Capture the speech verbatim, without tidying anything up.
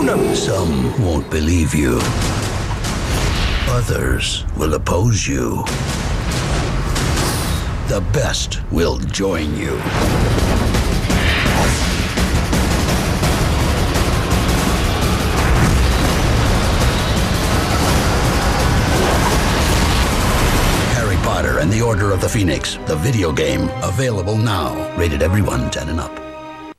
own them. Some won't believe you. Others will oppose you. The best will join you. Harry Potter and the Order of the Phoenix, the video game, available now. Rated everyone ten and up.